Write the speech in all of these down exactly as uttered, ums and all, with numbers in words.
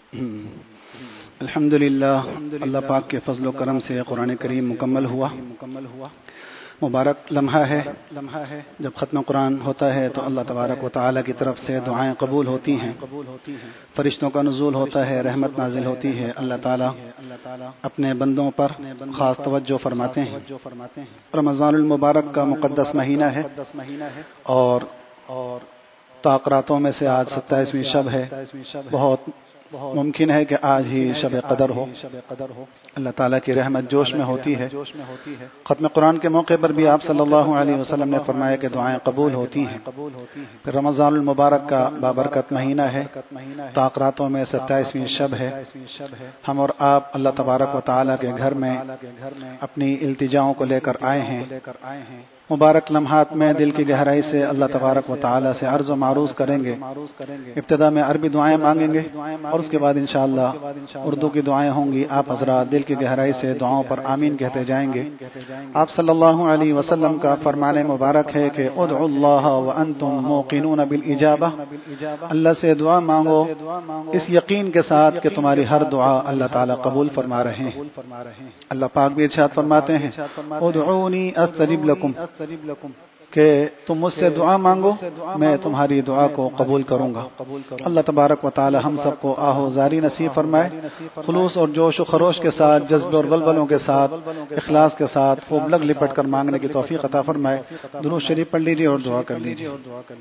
अल्हम्दुलिल्लाह, अल्लाह पाक के फजल व करम से कुरान करीम मुकम्मल हुआ। मुबारक लम्हा है जब ख़त्म कुरान होता है तो अल्लाह तबारक व तआला की तरफ से दुआएं कबूल होती हैं, फरिश्तों का नुज़ूल होता है, रहमत नाजिल होती है। अल्लाह ताला अपने बंदों पर ख़ास तवज्जो फरमाते हैं। रमज़ानुल मुबारक का मुक़द्दस महीना है और ताक़रातों में से आज सत्ताईसवीं शब है। बहुत मुमकिन है कि आज ही शब कदर हो। अल्लाह ताला की रहमत जोश में होती है। ख़त्म कुरान के मौके पर भी आप सल्लल्लाहु अलैहि वसल्लम ने फरमाया कि दुआएं कबूल होती हैं। फिर रमज़ानुल मुबारक का बाबरकत महीना है, ताक़रातों में सत्ताईसवीं शब है। हम और आप अल्लाह तबारक व तआला के घर में अपनी इल्तिजाओं को लेकर आए हैं। मुबारक लम्हात में दिल की गहराई से अल्लाह तबारक व तआला से अर्ज़ व मारूज़ करेंगे। इब्तिदा में अरबी दुआएं मांगेंगे और उसके बाद इंशाअल्लाह उर्दू की दुआएं होंगी। आप हज़रात दिल की गहराई से दुआओं पर आमीन कहते जाएंगे। आप सल्लल्लाहु अलैहि वसल्लम का फरमाने मुबारक है कि उदउल्लाह व अंतुम मूक़िनून बिल इजाबा, अल्लाह से दुआ मांगो इस यकीन के साथ कि तुम्हारी हर दुआ अल्लाह ताला कबूल फरमा रहे हैं। अल्लाह पाक भी इरशाद फरमाते हैं, उदऊनी अस्तजिब लकुम, कि तुम मुझसे दुआ मांगो मैं तुम्हारी दुआ को कबूल करूंगा। अल्लाह तबारक व तआला हम सबको आहोजारी नसीब फरमाए, खुलूस और जोश व खरोश के साथ, जज्बे और बलबलों के साथ, इखलास के साथ खूब लग लिपट कर मांगने की तौफीक अता फरमाए। दुरूद शरीफ पढ़ लीजिए और दुआ कर लीजिए।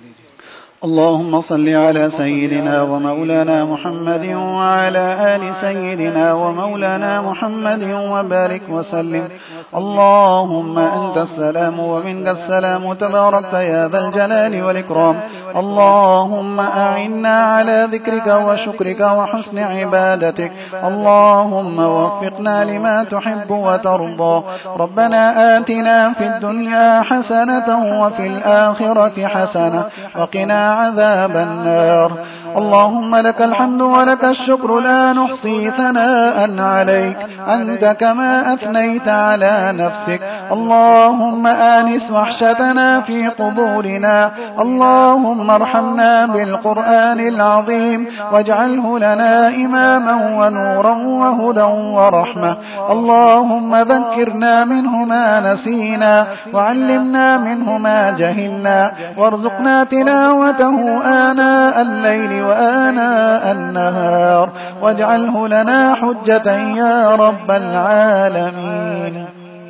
अल्लाहुम्मा सल्लि अला सय्यिदिना व मौलाना मुहम्मदिन व अला आलि सय्यिदिना व मौलाना मुहम्मदिन व बारिक व सल्लिम। अल्लाहुम्मा अंतस सलाम व मिनकस सलाम तबारकत या ज़ल जलालि वल इकराम। अल्लाहुम्मा अइन्ना अला ज़िक्रिका व शुक्रिका व हुस्नि इबादतिक। अल्लाहुम्मा वफ़्फ़िक़ना लिमा तुहिब्बु व तर्दा। रब्बना आतिना फ़िद दुनिया हसनतन व फ़िल आखिरति हसनह व क़िना عذاب النار। اللهم لك الحمد ولك الشكر لا نحصي ثناء عليك أنت كما أثنيت على نفسك. اللهم آنس وحشتنا في قبورنا. اللهم ارحمنا بالقرآن العظيم واجعله لنا إماما ونورا وهدى ورحمة. اللهم ذكرنا منه ما نسينا وعلمنا منه ما جهلنا وارزقنا تلاوته آناء الليل وآناء النهار واجعله لنا حجة يا رب العالمين.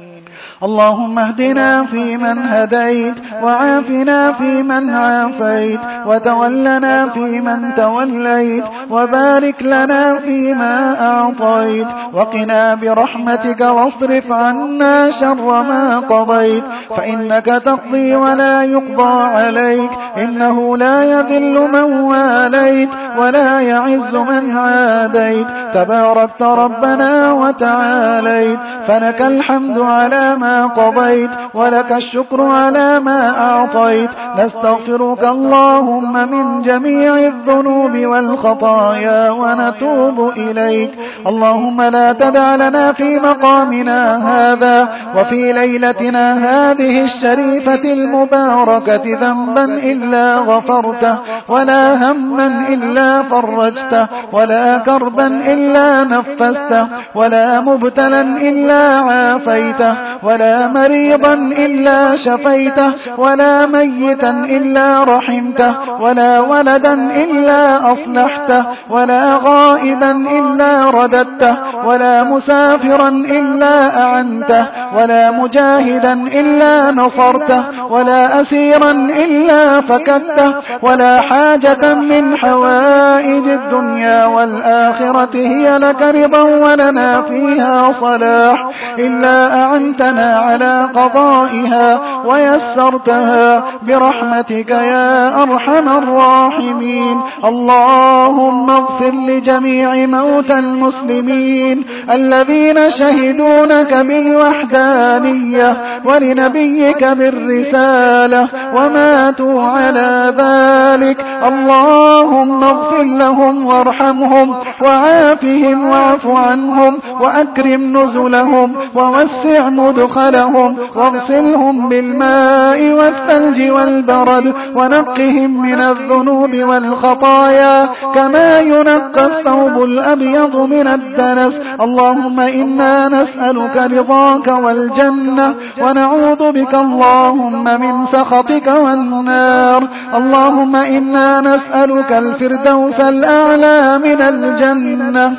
اللهم اهدنا فيمن هديت وعافنا فيمن عافيت وتولنا فيمن توليت وبارك لنا فيما أعطيت وقنا برحمتك واصرف عنا شر ما قضيت فإنك تقضي ولا يقضى عليك إنه لا يذل من واليت ولا يعز من عاديت تباركت ربنا وتعاليت. فلك الحمد على ما قضيت ولك الشكر على ما أعطيت. نستغفرك اللهم من جميع الذنوب والخطايا ونتوب إليك. اللهم لا تدع لنا في مقامنا هذا وفي ليلتنا هذه الشريفة المباركة ذنبا إلا غفرته ولا هما إلا فرجته ولا كربا إلا نفسته ولا مبتلا إلا عافيته ولا مريضا إلا شفيته ولا ميتا إلا رحمته ولا ولدا إلا أصلحته ولا غائبا إلا رددته ولا مسافرا إلا أعنته ولا مجاهدا إلا نصرته ولا أسيرا إلا فكدته ولا حاجة من حوائج الدنيا والآخرة هي لك رضا ولنا فيها صلاح إلا أعنتنا على قضائها ويسرتها برحمتك يا أرحم الراحمين. اللهم اغفر لجميع موتى المسلمين الذين شهدوا لك بالوحدانية بالوحدانية ولنبيك بالرسالة وماتوا على ذلك. اللهم اغفر لهم وارحمهم وعافهم واعف عنهم وأكرم نزلهم ووسع مدخلهم واغسلهم بالماء والثلج والبرد ونقهم من الذنوب والخطايا كما ينقى الثوب الأبيض من الدنس. اللهم إنا نسألك رضاك والجنة ونعوذ بك اللهم من سخطك والنار. اللهم إنا نسألك الفردوس الأعلى من الجنة.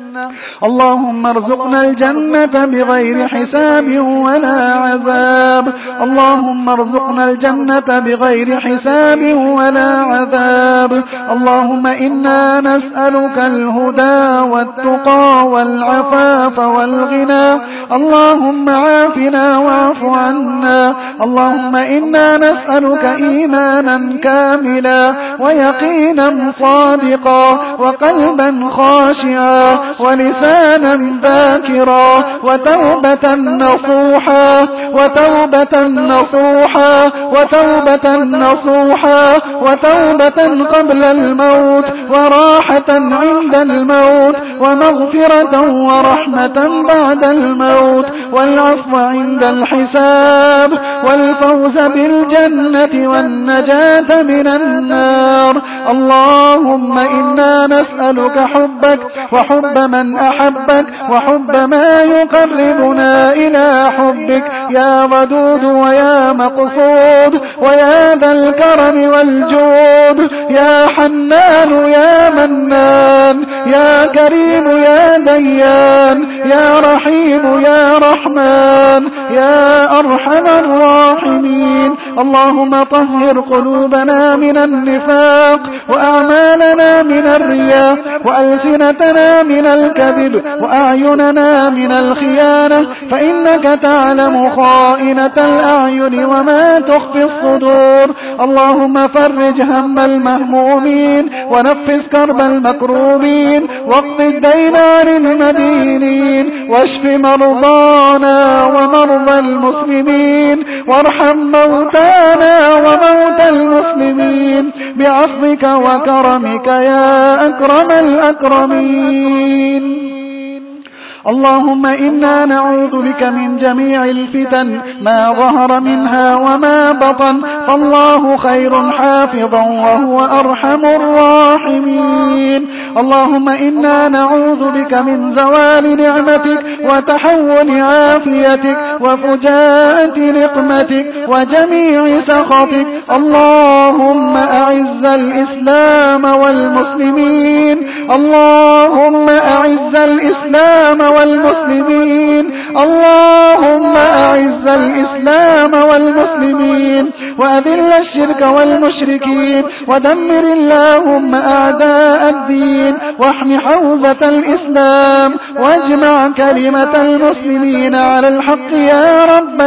اللهم ارزقنا الجنة بغير حساب ولا عذاب. اللهم ارزقنا الجنة بغير حساب ولا عذاب. اللهم إنا نسألك الهدى والتقى والعفاف والغنى. اللهم عافنا واعف عنا. اللهم إنا نسألك إيمانا كاملا ويقينا صادقا وقلبا خاشعا ولسانا ذاكرا وتوبة نصوحا وتوبة نصوحا وتوبة نصوحا وتوبة قبل الموت وراحة عند الموت ومغفرة ورحمة بعد الموت والعفو عند الحساب والفوز بالجنة والنجاة من النار. اللهم إنا نسألك حبك وحب من أحبك وحب ما يقربنا إلى حبك يا ودود ويا مقصود ويا ذا الكرم والجود يا حنان يا منان يا كريم يا ديان يا رحيم يا رحمن يا أرحم الراحمين. اللهم طهر قلوبنا من النفاق وأعمالنا من الرياء وألسنتنا من الكذب وأعيننا من الخيانة فإنك تعلم خائنة الأعين وما تخفي الصدور. اللهم فرج هم المهمومين ونفس كرب المكروبين واقض الدين عن المدينين واشف مرضانا ومرضى المسلمين وارحم موتانا وموتى المسلمين بعفوك وكرمك يا أكرم الأكرمين. اللهم إنا نعوذ بك من جميع الفتن ما ظهر منها وما بطن فالله خير حافظا وهو أرحم الراحمين. اللهم إنا نعوذ بك من زوال نعمتك وتحول عافيتك وفجاءة نقمتك وجميع سخطك. اللهم أعز الإسلام والمسلمين. اللهم أعز الإسلام والمسلمين. اللهم أعز الإسلام والمسلمين وأذل الشرك والمشركين ودمر اللهم أعداء الدين واحم حوزة الإسلام واجمع كلمة المسلمين على الحق يا رب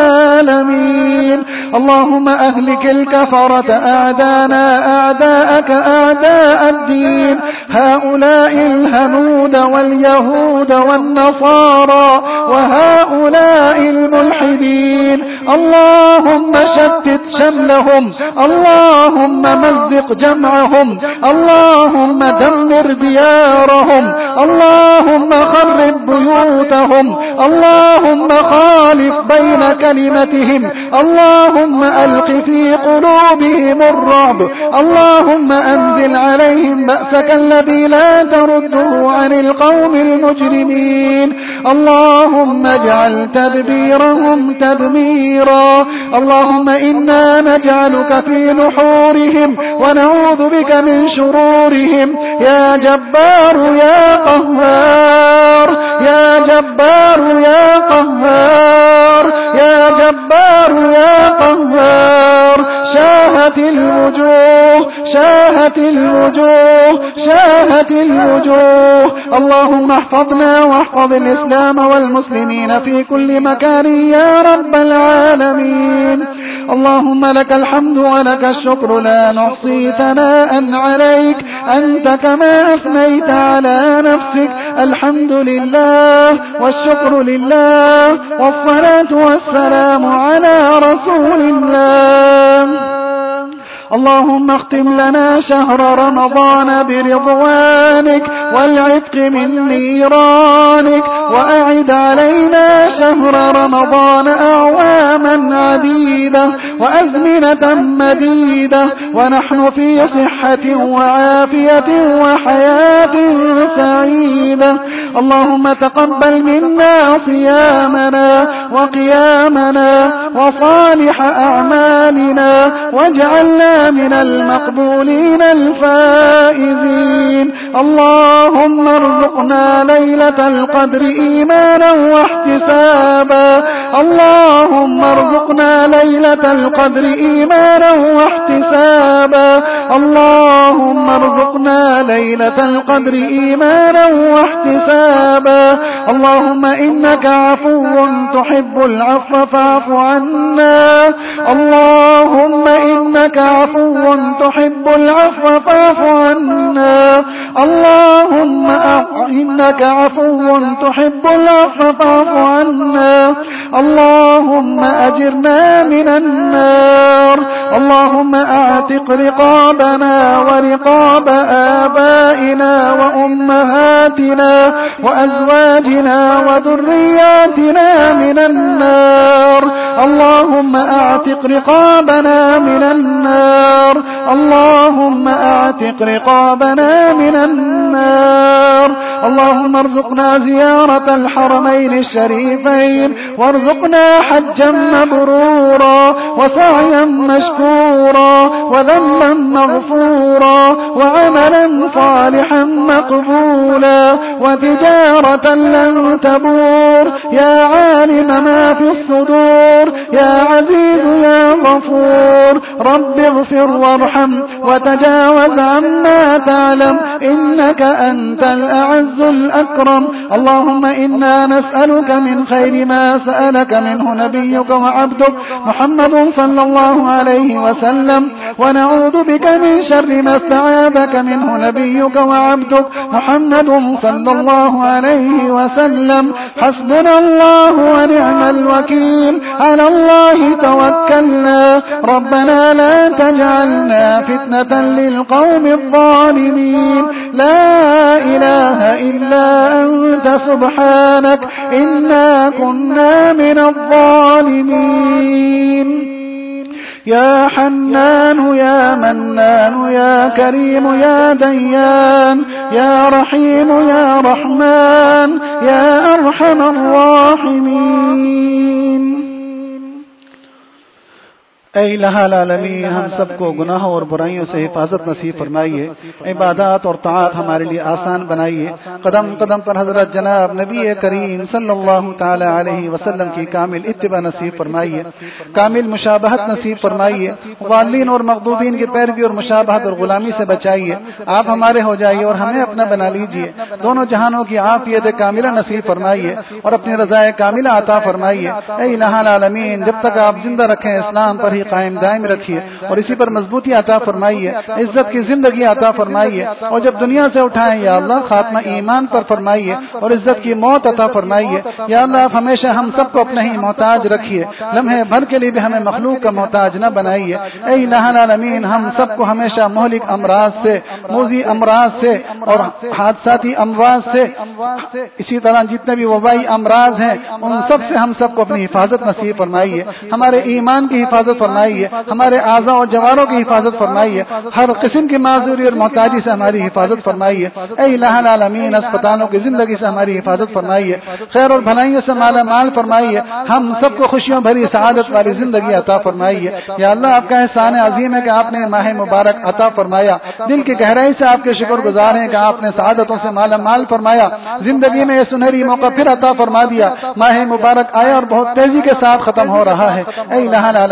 العالمين. اللهم أهلك الكفرة أعدانا أعداءك أعداء الدين هؤلاء الهنود واليهود والنصارى وهؤلاء الملحدين. اللهم شتت شملهم. اللهم مزق جمعهم. اللهم دمر ديارهم. اللهم خرب بيوتهم. اللهم خالف بين كلمتهم. اللهم ألق في قلوبهم الرعب. اللهم أنزل عليهم بأسك الذي لا ترده عن القوم المجرمين. اللهم اجعل تدبيرهم تدميرا. اللهم إنا نجعلك في نحورهم ونعوذ بك من شرورهم يا جبار يا قهار يا جبار يا قهار يا جبار يا قهار. شاهت الوجوه شاهت الوجوه شاهت الوجوه. اللهم احفظنا واحفظ الإسلام والمسلمين في كل مكان يا رب العالمين. اللهم لك الحمد ولك الشكر لا نحصي ثناء عليك أنت كما أثنيت على نفسك. الحمد لله والشكر لله والصلاة والسلام على رسول الله. اللهم اختم لنا شهر رمضان برضوانك والعتق من نيرانك، وأعد علينا شهر رمضان أعواما عديدة وأزمنة مديدة ونحن في صحة وعافية وحياة سعيدة. اللهم تقبل منا صيامنا وقيامنا وصالح أعمالنا واجعلنا من المقبولين الفائزين. اللهم ارزقنا ليلة القدر إيمانا واحتسابا. اللهم ارزقنا ليلة القدر إيمانا واحتسابا. اللهم ارزقنا ليلة القدر إيمانا واحتسابا. اللهم إنك عفو تحب العفو فاعف عنا. اللهم إنك عفو تحب العفو فاعف عنا. اللهم إنك عفو تحب العفو فاعف عنا. اللهم أجرنا من النار. اللهم أعتق رقابنا ورقاب آبائنا وأمهاتنا وأزواجنا وذرياتنا من النار. اللهم أعتق رقابنا من النار. اللهم أعتق رقابنا من النار. اللهم ارزقنا زيارة الحرمين الشريفين وارزقنا حجا مبرورا وسعيا مشكورا وذنبا مغفورا وعملا صالحا مقبولا وتجارة لن تبور. يا عالم ما في الصدور يا عزيز يا غفور. رب اغفر وارحم وتجاوز عما تعلم إنك أنت الأعز الأكرم. اللهم إنا نسألك من خير ما سألك منه نبيك وعبدك محمد صلى الله عليه وسلم، ونعوذ بك من شر ما استعاذك منه نبيك وعبدك محمد صلى الله عليه وسلم. حسبنا الله ونعم الوكيل، على الله توكلنا. ربنا لا تجعلنا فتنة للقوم الظالمين. لا إله إلا أنت سبحانك إنا كنا من الظالمين. يا حنان يا منان يا كريم يا ديان يا رحيم يا رحمن يا أرحم الراحمين. ऐ इलाहल आलमीन, हम सबको गुनाहों और बुराइयों से हिफाजत नसीब फरमाइए। इबादत और ताअत हमारे लिए आसान बनाइए। कदम कदम पर हजरत जनाब नबी करीम सल्लल्लाहु ताला अलैहि वसल्लम की कामिल इत्तिबा नसीब फरमाइए, कामिल मुशाबहत नसीब फरमाइए। वालिन और मखदूबीन की पैरवी और मुशाबहत और गुलामी से बचाइए। आप हमारे हो जाइए और हमें अपना बना लीजिए। दोनों जहानों की आफियत कामिला नसीब फरमाइए और अपनी रज़ाए कामिला अता फरमाइए। ऐ इलाहल आलमीन, जब तक आप जिंदा रखें इस्लाम पर ही कायम दायम रखिए और इसी पर मजबूती अता फरमाइए, इज्जत की जिंदगी अता फरमाइए। और जब दुनिया से उठाएं या अल्लाह खात्मा ईमान पर फरमाइए और इज्जत की मौत अता फरमाइए। या अल्लाह, आप हमेशा हम सबको अपने ही मोहताज रखिए, लम्हे भर के लिए भी हमें मखलूक का मोहताज न बनाइए। ऐ इलाहुल आलमीन, हम सबको हमेशा मोहलिक अमराज से, मूजी अमराज से और हादसाती अमराज से, इसी तरह जितने भी वबाई अमराज हैं उन सब से हम सबको अपनी हिफाजत नसीब फरमाइए। हमारे ईमान की हिफाजत फरमाइए, हमारे आज़ा और जवारों की हिफाजत फरमाइए, हर किस्म की माजूरी और मोहताजी से हमारी हिफाजत फरमाइए। ऐ इलाहुल आलमीन, अस्पतालों की जिंदगी से हमारी हिफाजत फरमाइए, खैर और भलाइयों से माला माल फरमाइए। हम सबको खुशियों भरी सआदत वाली जिंदगी अता फरमाइए। या अल्लाह, आपका एहसान अजीम है कि आपने माह मुबारक अता फरमाया। दिल की गहराई से आपके शुक्रगुजार हैं कि आपने सआदतों से माला माल फरमाया। जिंदगी में यह सुनहरी मौका फिर अता फरमा दिया। माह मुबारक आया और बहुत तेजी के साथ खत्म हो रहा है। ऐ इलाहुल आलमीन,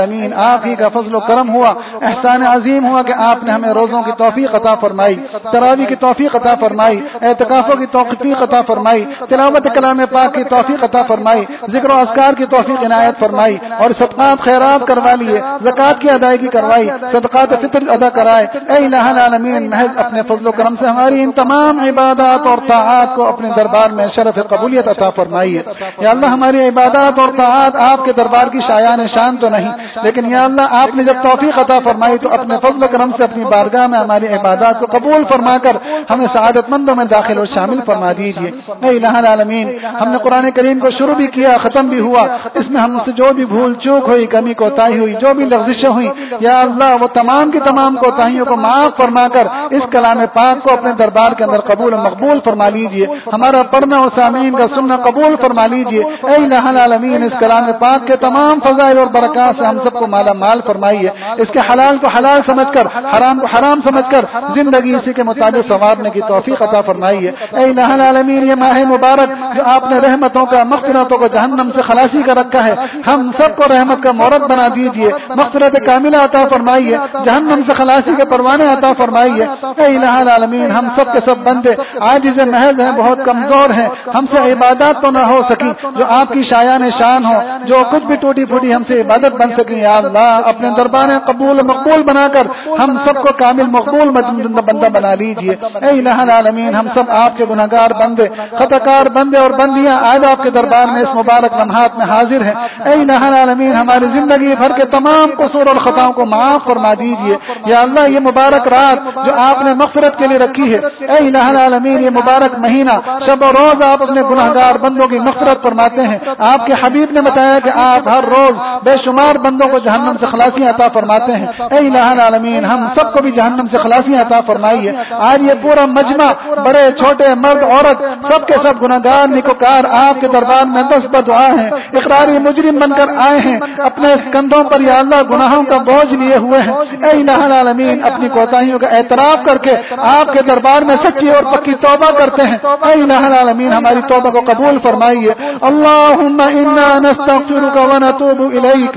آپ ہی کا فضل و کرم ہوا، احسان عظیم ہوا کہ آپ نے ہمیں روزوں کی توفیق عطا فرمائی، تراویح کی توفیق عطا فرمائی، اعتکافوں کی توفیق عطا فرمائی، تلاوت کلام پاک کی توفیق عطا فرمائی، ذکر و اذکار کی توفیق عنایت فرمائی، اور صدقات خیرات کروا لیے، زکات کی ادائیگی کروائی، صدقات فطر ادا کرائے۔ اے الہ العالمین، محض اپنے فضل و کرم سے ہماری ان تمام عبادات اور طاعات کو اپنے دربار میں شرف قبولیت عطا فرمائیے۔ یا اللہ، ہماری عبادات اور طاعات آپ کے دربار کی شایان شان تو نہیں، لیکن یا اللہ آپ نے جب توفیق عطا فرمائی تو اپنے فضل و کرم سے اپنی بارگاہ میں ہماری عبادات کو قبول فرما کر ہمیں سعادت مندوں میں داخل اور شامل فرما دیجیے۔ اے الہ العالمین، ہم نے قرآن کریم کو شروع بھی کیا، ختم بھی ہوا، اس میں ہم سے جو بھی بھول چوک ہوئی، کمی کوتاہی ہوئی، جو بھی لغزشیں ہوئی، یا اللہ وہ تمام کی تمام کوتاہیوں کو معاف فرما کر اس کلام پاک کو اپنے دربار کے اندر قبول و مقبول فرما لیجیے۔ ہمارا پڑھنا اور سامعین کا سننا قبول فرما لیجیے۔ اے الہ العالمین، اس کلام پاک کے تمام فضائل اور برکات سے ہم سب کو مالا مال فرمائیے۔ اس کے حلال کو حلال سمجھ کر، حرام کو حرام سمجھ کر زندگی اسی کے مطابق سنوارنے کی توفیق عطا فرمائیے۔ اے الہ العالمین، یہ ماہ مبارک جو آپ نے رحمتوں کا، مغفرتوں کو جہنم سے خلاصی کا رکھا ہے، ہم سب کو رحمت کا مورد بنا دیجیے، مغفرت کاملہ عطا فرمائیے، جہنم سے خلاصی کے پروانے عطا فرمائیے۔ اے الہ العالمین، ہم سب کے سب بندے عاجز محض ہیں، بہت کمزور ہیں، ہم سے عبادات تو نہ ہو سکی جو آپ کی شایان شان ہو، جو کچھ بھی ٹوٹی پھوٹی ہم سے عبادت بن سکی۔ یا اللہ، اپنے دربار میں قبول مقبول بنا کر ہم سب کو کامل مقبول بندہ بنا لیجیے۔ اے الہ العالمین، ہم سب آپ کے گناہگار بندے، خطاکار بندے اور بندیاں آج آپ کے دربار میں اس مبارک لمحات میں حاضر ہیں۔ اے الہ العالمین، ہماری زندگی بھر کے تمام قصور اور خطاؤں کو معاف فرما دیجیے۔ یا اللہ، یہ مبارک رات جو آپ نے مغفرت کے لیے رکھی ہے، اے الہ العالمین، یہ مبارک مہینہ شب و روز آپ اپنے گناہگار بندوں کی مغفرت فرماتے ہیں۔ آپ کے حبیب نے بتایا کہ آپ ہر روز بے شمار بندوں کو جہنم سے خلاصی عطا فرماتے ہیں۔ اے الہ العالمین، ہم سب کو بھی جہنم سے خلاصی عطا فرمائیے۔ آج یہ پورا مجمع، بڑے چھوٹے، مرد عورت، سب کے سب گناہگار نیکوکار آپ کے دربار میں دست بدعا ہیں، اقراری مجرم بن کر آئے ہیں، اپنے کندھوں پر یا اللہ گناہوں کا بوجھ لیے ہوئے ہیں۔ اے الہ العالمین، اپنی کوتاہیوں کا اعتراف کر کے آپ کے دربار میں سچی اور پکی توبہ کرتے ہیں۔ اے الہ العالمین، ہماری توبہ کو قبول فرمائیے۔ اللہم انا نستغفرک ونتوب الیک،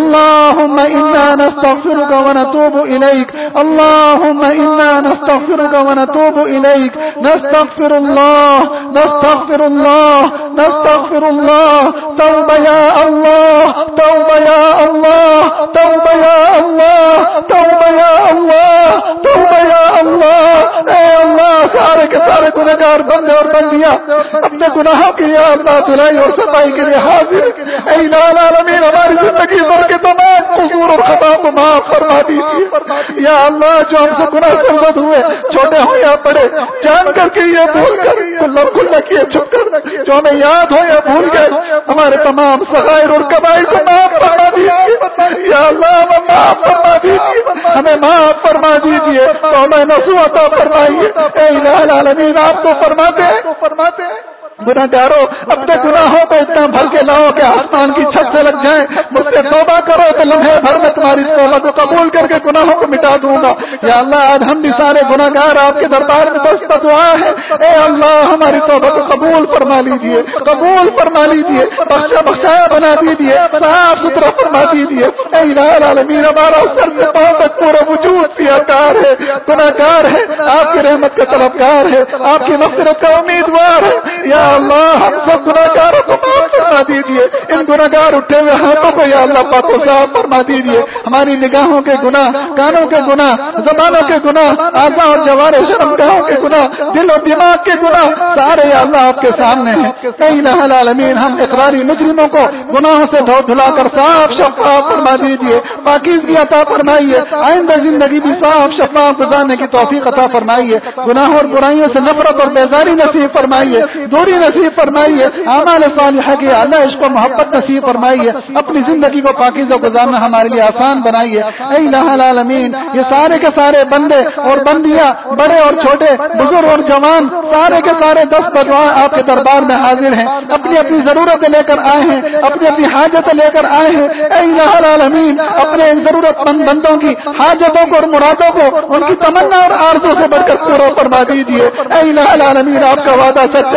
اللہم انا نستغفرک ونتوب الیک، اللہم انا نستغفرک ونتوب الیک، نستغفر اللہ نستغفر اللہ نستغفر اللہ، توبہ یا اللہ، توبہ یا اللہ، توبہ یا اللہ، توبہ یا اللہ، توبہ یا اللہ۔ اے اللہ، سارے کے سارے گنہگار بندے اور بندیاں اپنے گناہوں کی یا اللہ دھلائی اور صفائی کے لیے حاضر۔ اے الہ العالمین، ہماری زندگی بھر کے تمام قصور اور خطاؤں کو معاف فرما دیجیے۔ یا اللہ، جو ہم سے گناہ سرزد ہوئے، چھوٹے ہوں یا بڑے، جان کر کے یہ بھول کر کلر کھلا کیے چھپ کر، جو ہمیں یاد ہو یا بھول گئے، ہمارے تمام صغائر اور کبائر کو معاف فرما دیجیے۔ یا اللہ، ہمیں معاف فرما دیجیے، ہمیں معاف فرما دیجیے، تو ہمیں نصوح عطا فرمائیے۔ اے الہ العالمین، آپ تو فرماتے ہیں گناہگاروں اپنے گناہوں کو اتنا بھر کے لاؤ کہ آسمان کی چھت سے لگ جائیں، مجھ سے توبہ کرو کہ لمحے بھر میں تمہاری توبہ کو قبول کر کے گناہوں کو مٹا دوں گا۔ یا اللہ، آج ہم بھی سارے گناہگار آپ کے دربار میں دست بدعا ہے۔ اے اللہ، ہماری توبہ کو قبول فرما لیجیے، قبول فرما لیجیے، بخشا بخشایا بنا دیجیے، صاف ستھرا فرما دیجیے۔ اے الہ العالمین، ہمارا سر سے پاؤں تک پورا وجود سیاہکار ہے، گناہگار ہے، آپ کی رحمت کا طلبگار ہے، آپ کی مغفرت کا امیدوار ہے۔ یا اللہ، ہم سب گناہگاروں کو معاف فرما دیجیے، ان گناہگار اٹھے ہوئے ہاتھوں کو یا اللہ پاک و صاف فرما دیجیے۔ ہماری نگاہوں کے گناہ، کانوں کے گناہ، زبانوں کے گناہ، اعضاء اور جوارح شرمگاہوں کے گناہ، دل اور دماغ کے گناہ، سارے یا اللہ آپ کے سامنے ہیں۔ اے الہ العالمین، ہم اقراری مجرموں کو گناہوں سے دھو دھلا کر صاف شفاف فرما دیجیے، پاکیزگی عطا فرمائیے، آئندہ زندگی بھی صاف شفاف گزارنے کی توفیق عطا فرمائیے، گناہوں اور برائیوں سے نفرت اور بیزاری نصیب فرمائیے، دوری نصیب فرمائیے، اعمال صالحہ کی اللہ عشق و محبت نصیب فرمائیے، اپنی زندگی کو پاکیزہ گزارنا ہمارے لیے آسان بنائیے۔ اے الہ العالمین، یہ سارے کے سارے بندے اور بندیاں، بڑے اور چھوٹے، بزرگ اور جوان، سارے کے سارے دست بدعا آپ کے دربار میں حاضر ہیں، اپنی اپنی ضرورتیں لے کر آئے ہیں، اپنی اپنی حاجتیں لے کر آئے ہیں۔ اے الہ العالمین، اپنے ان ضرورت مند بندوں کی حاجتوں کو اور مرادوں کو ان کی تمنا اور آرزو سے بڑھ کر پورا فرما دیجیے۔ اے الہ العالمین، آپ کا وعدہ سچا ہے،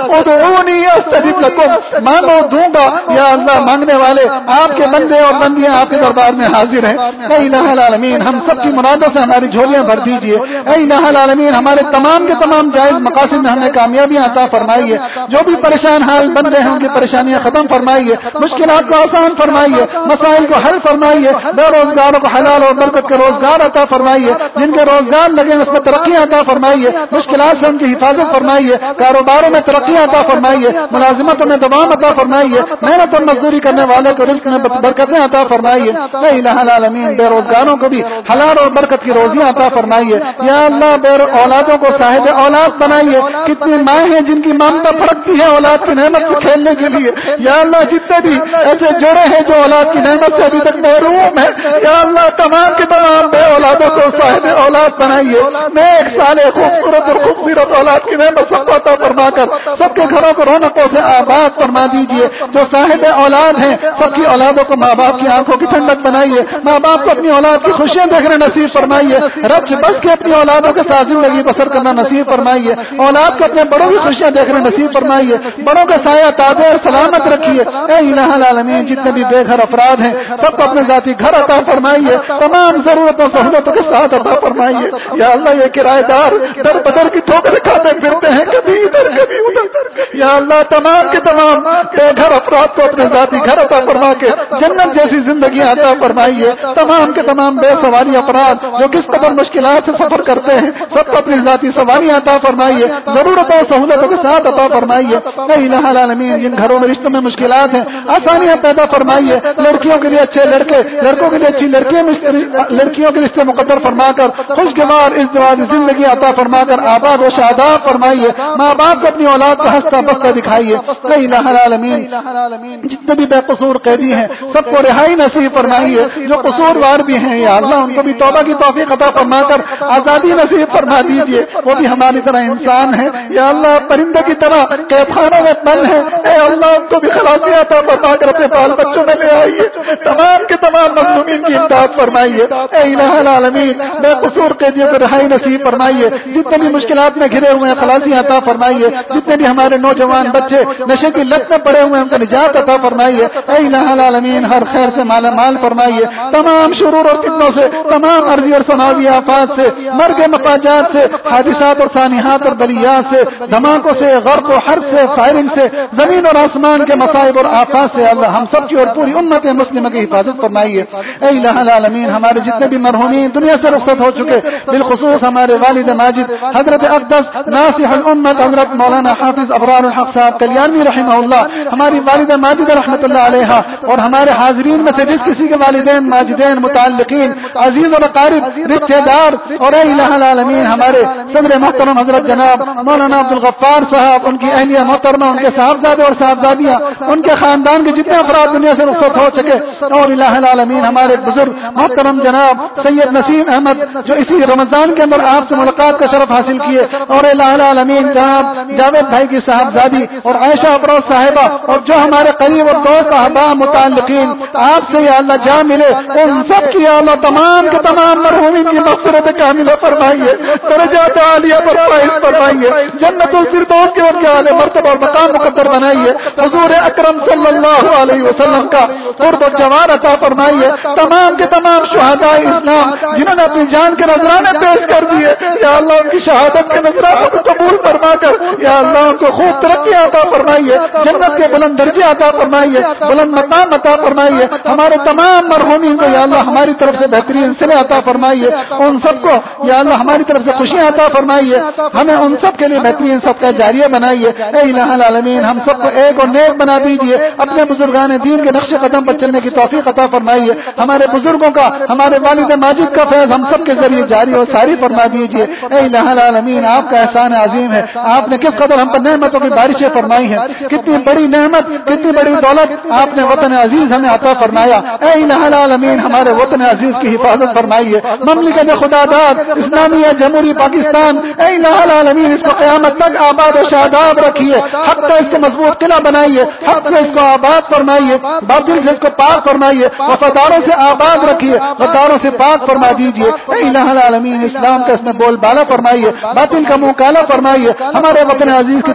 ادعونی استجب لکم، مانگو دوں گا۔ یا اللہ مانگنے والے آپ کے بندے اور بندیاں آپ کے دربار میں حاضر ہیں۔ اے الہ العالمین ہم سب کی مرادوں سے ہماری جھولیاں بھر دیجیے۔ اے الہ العالمین ہمارے تمام کے تمام جائز مقاصد میں ہمیں کامیابیاں عطا فرمائیے۔ جو بھی پریشان حال بندے ہیں ان کی پریشانیاں ختم فرمائیے، مشکلات کو آسان فرمائیے، مسائل کو حل فرمائیے، بے روزگاروں کو حلال اور برکت کے روزگار عطا فرمائیے، جن کے روزگار لگے اس میں ترقی عطا فرمائیے، مشکلات سے ان کی حفاظت فرمائیے، کاروباروں میں ترقی عطا فرمائیے، ملازمتوں میں دوام عطا فرمائیے، محنت اور مزدوری کرنے والے کو رزق میں برکتیں عطا فرمائیے۔ اے الہ العالمین بے روزگاروں کو بھی حلال اور برکت کی روزیاں عطا فرمائیے۔ یا اللہ بے اولادوں کو صاحب اولاد بنائیے۔ کتنی مائیں ہیں جن کی مامتا پھڑکتی ہے اولاد کی نعمت سے کھیلنے کے لیے۔ یا اللہ جتنے بھی ایسے جڑے ہیں جو اولاد کی نعمت سے ابھی تک محروم ہے، یا اللہ تمام کے تمام بے اولادوں کو صاحب اولاد بنائیے۔ میں ایک سال خوبصورت اور خوبصورت اولاد کی نعمت سب کو عطا فرما کر سب کے گھروں کو رونقوں سے آباد فرما دیجیے۔ جو صاحب اولاد ہیں سب کی اولادوں کو ماں باپ کی آنکھوں کی ٹھنڈک بنائیے، ماں باپ کو اپنی اولاد کی خوشیاں دیکھنا نصیب فرمائیے، رچ بس کے اپنی اولادوں کے ساتھ زندگی بسر کرنا نصیب فرمائیے، اولاد کو اپنے بڑوں کی خوشیاں دیکھنا نصیب فرمائیے، بڑوں کا سایہ تابع اور سلامت رکھیے۔ اے الہ العالمین جتنے بھی بے گھر افراد ہیں سب کو اپنے ذاتی گھر عطا فرمائیے، تمام ضرورتوں سہولتوں کے ساتھ عطا فرمائیے۔ یا اللہ یہ کرایہ دار در بدر کی ٹھوکریں کھاتے پھرتے ہیں، کبھی ادھر کبھی ادھر، یا اللہ تمام کے تمام بے گھر افراد کو اپنے ذاتی گھر عطا فرما کے جنت جیسی زندگی عطا فرمائیے۔ تمام کے تمام بے سواری افراد جو کس قدر مشکلات سے سفر کرتے ہیں سب کو اپنی ذاتی سواری عطا فرمائیے، ضرورتوں سہولتوں کے ساتھ عطا فرمائیے۔ اے الہ العالمین جن گھروں میں رشتوں میں مشکلات ہیں آسانیاں پیدا فرمائیے، لڑکیوں کے لیے اچھے لڑکے، لڑکوں کے لیے اچھی لڑکیاں، لڑکیوں کے رشتے مقدر فرما کر خوشگوار ازدواج زندگی عطا فرما کر آباد و شاداب فرمائیے، ماں باپ کو اپنی اولاد کو ہنستا بستا دکھائیے۔ اے الہ العالمین جتنے بھی بے قصور قیدی ہیں سب کو رہائی نصیب فرمائیے، جو قصوروار بھی ہیں یا اللہ ان کو بھی توبہ کی توفیق عطا فرما کر آزادی نصیب فرما دیجیے، وہ بھی ہماری طرح انسان ہیں یا اللہ پرندے کی طرح قید خانوں میں بند ہیں، اے اللہ ان کو بھی خلاصی عطا فرما کر اپنے بال بچوں میں لے آئیے، تمام کے تمام مظلومین کی امداد فرمائیے۔ اے الہ العالمین بے قصور قیدیوں کو رہائی نصیب فرمائیے، جتنے بھی مشکلات میں گھرے ہوئے ہیں خلاصی عطا فرمائیے، جتنے بھی ہمارے نوجوان بچے نشے کی لت میں پڑے ہوئے ہیں ان کو نجات عطا فرمائیے۔ اے الہ العالمین ہر خیر سے مالا مال فرمائیے، تمام شرور اور فتنوں سے، تمام عرضی اور سماوی آفات سے، مرگ مفاجات سے، حادثات اور سانحات اور بلیات سے، دھماکوں سے، غرق و حرب سے، فائرنگ سے، زمین اور آسمان کے مصائب اور آفات سے اللہ ہم سب کی اور پوری امت مسلمہ کی حفاظت فرمائیے۔ اے الہ العالمین ہمارے جتنے بھی مرحومین دنیا سے رخصت ہو چکے بالخصوص ہمارے والد ماجد حضرت اقدس ناصح الامت حضرت مولانا حافظ ابرار الحق صاحب کلیانوی رحمہ اللہ، ہماری والدہ ماجد رحمۃ اللہ علیہا اور ہمارے حاضرین میں سے جس کسی کے والدین ماجدین متعلقین عزیز و اقارب رشتے دار، اور اے الہ العالمین ہمارے صدر محترم حضرت جناب مولانا عبد الغفار صاحب، ان کی اہلیہ محترمہ، ان کے صاحبزادے اور صاحبزادیاں، ان کے خاندان کے جتنے افراد دنیا سے رخصت ہو چکے، اور الہ العالمین ہمارے بزرگ محترم جناب سید نسیم احمد جو اسی رمضان کے اندر آپ سے ملاقات کا شرف حاصل کیے، اور الہ العالمین جناب جاوید بھائی کی صاحبزادی اور عائشہ ابروز صاحبہ، اور جو ہمارے قریب اور دوست احباب متعلقین آپ سے یا اللہ جا ملے ان سب کی یا اللہ تمام کے تمام مرحومین کی مغفرت کاملہ فرمائیے، درجات عالیہ پر فائز فرمائیے، جنت الفردوس کے ان کے اعلی مرتبہ اور مقام مقدر بنائیے، حضور اکرم صلی اللہ علیہ وسلم کا قرب و جوار عطا فرمائیے، تمام کے تمام شہداء اسلام جنہوں نے اپنی جان کے نذرانے پیش کر دیے یا اللہ ان کی شہادت کے نذرانوں کو قبول فرما کر یا اللہ ان کو خوب ترقی عطا فرمائیے، جنت کے بلند درجے عطا فرمائیے، بلند مقام عطا فرمائیے، ہمارے تمام مرحومین کو یا اللہ ہماری طرف سے بہترین صلہ عطا فرمائیے، ان سب کو یا اللہ ہماری طرف سے خوشیاں عطا فرمائیے، ہمیں ان سب کے لیے بہترین صدقہ جاریہ بنائیے۔ اے الہ العالمین ہم سب کو ایک اور نیک بنا دیجیے، اپنے بزرگان دین کے نقش قدم پر چلنے کی توفیق عطا فرمائیے، ہمارے بزرگوں کا ہمارے والد ماجد کا فیض ہم سب کے ذریعے جاری اور ساری فرما دیجیے۔ اے الہ العالمین آپ کا احسان عظیم ہے، آپ نے کس قدر ہم پر نعمتوں کی بارشیں فرمائی ہیں، کتنی بڑی نعمت کتنی بڑی دولت آپ نے وطن عزیز ہمیں عطا فرمایا۔ اے الہ العالمین ہمارے وطن عزیز کی حفاظت فرمائیے، مملکت خدا داد اسلامیہ جمہوری پاکستان اے الہ العالمین اس کو قیامت تک آباد و شاداب رکھیے، حق کا اس کو مضبوط قلعہ بنائیے، حق سے اس کو آباد فرمائیے، باطل سے اس کو پاک فرمائیے، وفاداروں سے آباد رکھیے، غداروں سے پاک فرما دیجیے۔ اے الہ العالمین اسلام کا اس میں بول بالا فرمائیے، باطل کا منہ کالا فرمائیے، ہمارے وطن عزیز کی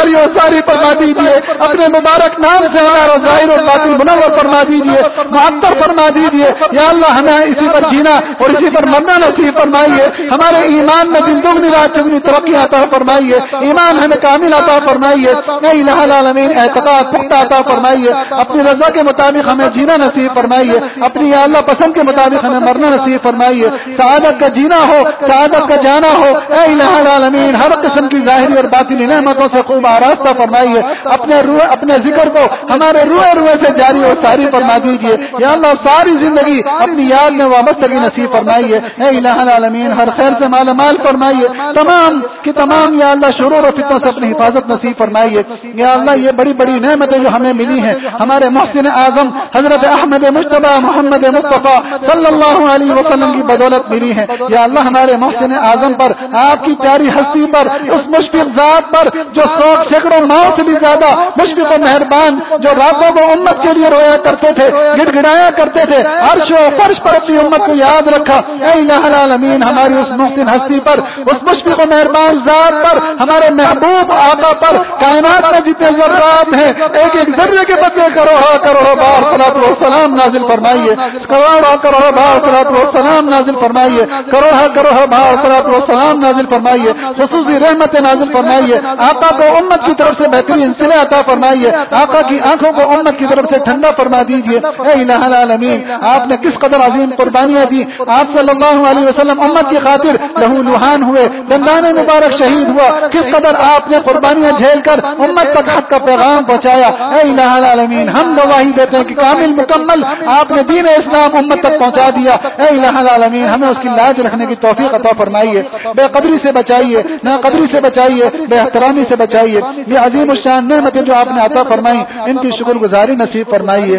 جاری اور ساری فرما دیجیے، اپنے مبارک نام سے ہمارا ظاہر اور باطن منور فرما دیجیے، معطر فرما دیجیے یا اللہ، ہمیں اسی پر جینا اور اسی پر مرنا نصیب فرمائیے، ہمارے ایمان میں دل دگنی رات چگنی ترقی عطا فرمائیے، ایمان ہمیں کامل عطا فرمائیے، اے الہ العالمین اعتقاد پختہ عطا فرمائیے، اپنی رضا کے مطابق ہمیں جینا نصیب فرمائیے، اپنی یا اللہ پسند کے مطابق ہمیں مرنا نصیب فرمائیے، سعادت کا جینا ہو، سعادت کا جانا ہو، اے الہ العالمین ہر قسم کی ظاہری اور باطنی نعمتوں سے خوب آراستہ فرمائیے، اپنے روح اپنے ذکر کو ہمارے روئے روئے سے جاری اور ساری فرما دیجیے یا اللہ، ساری زندگی اپنی یاد میں وابستگی نصیب فرمائیے، اے الہ العالمین ہر خیر سے مالا مال فرمائیے، تمام کی تمام یا اللہ شرور و فتنوں سے اپنی حفاظت نصیب فرمائیے یا اللہ، یہ بڑی بڑی نعمتیں جو ہمیں ملی ہیں ہمارے محسن اعظم حضرت احمد مجتبی محمد مصطفیٰ صلی اللہ علیہ وسلم کی بدولت ملی ہے یا اللہ، ہمارے محسن اعظم پر، آپ کی پیاری ہستی پر، اس مشفق ذات پر جو سو سینکڑوں ماہ سے بھی زیادہ مشفق و مہربان، جو راتوں کو امت کے لیے رویا کرتے تھے، گڑ گڑایا کرتے تھے، عرش و فرش پر اپنی امت کو یاد رکھا، اے الہ العالمین ہماری اس محسن ہستی پر، اس مشفق و مہربان ذات پر، ہمارے محبوب آقا پر کائنات میں جتنے ذرات ہیں ایک ایک ذرے کے بدلے کروڑا کروڑوں بار صلاۃ و سلام نازل فرمائیے، کروڑا کروڑوں بار صلاۃ و سلام نازل فرمائیے، کروڑا کروڑوں بار صلاۃ و سلام نازل فرمائیے، خصوصی رحمت نازل فرمائیے، آقا کو امت کی طرف سے بہترین صلح عطا فرمائیے، آقا کی آنکھوں کو امت کی طرف سے ٹھنڈا فرما دیجیے، اے الہ العالمین آپ نے کس قدر عظیم قربانیاں دی، آپ صلی اللہ علیہ وسلم امت کی خاطر لہو لہان ہوئے، دندان مبارک شہید ہوا، کس قدر آپ نے قربانیاں جھیل کر امت تک حق کا پیغام پہنچایا، اے الہ العالمین ہم گواہی دیتے ہیں کہ کامل مکمل آپ نے دین اسلام امت تک پہنچا دیا، اے الہ العالمین ہمیں اس کی لاج رکھنے کی توفیق عطا فرمائیے، بے قدری سے بچائیے، نا قدری سے بچائیے، بے احترامی سے بچائیے، یہ عظیم الشان نعمتیں جو آپ نے عطا فرمائی ان کی شکر گزاری نصیب فرمائیے،